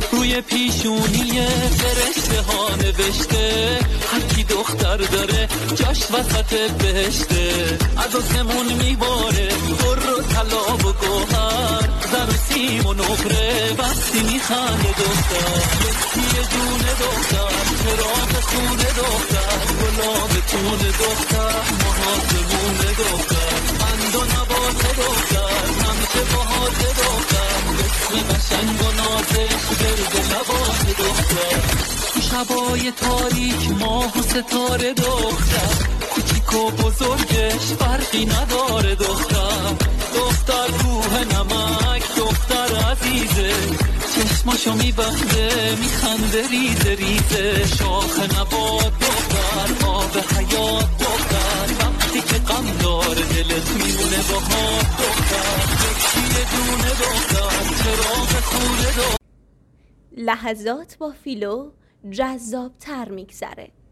روی پیشونی فرشته ها نوشته هر کی دختر داره جاش وسط بهشته. از آسمون میباره پر و طلا و گوهر، زر و سیم و نقره وقتی میخنده دختر. یه جون دختر چراغ خون دختر، گلاب تون دختر، محاسبون دختر، بند و نبات دختر، همیشه باهات دختر، بسم قشنگ و نازش گرد لبات دختر. تو شبای تاریک ماه و ستاره دختر، کوچیک و بزرگش فرقی نداره دختر. دختر کوه نمک دختر عزیزه، چشماشو میبنده میخنده ریزه ریزه. شاخ نبات دختر، آب حیات دختر، وقتی که غم داره دلت میمونه باهات دختر. یکی دونه دختر چراغ خونه دختر. لحظات با فیلو جذاب تر میگذره.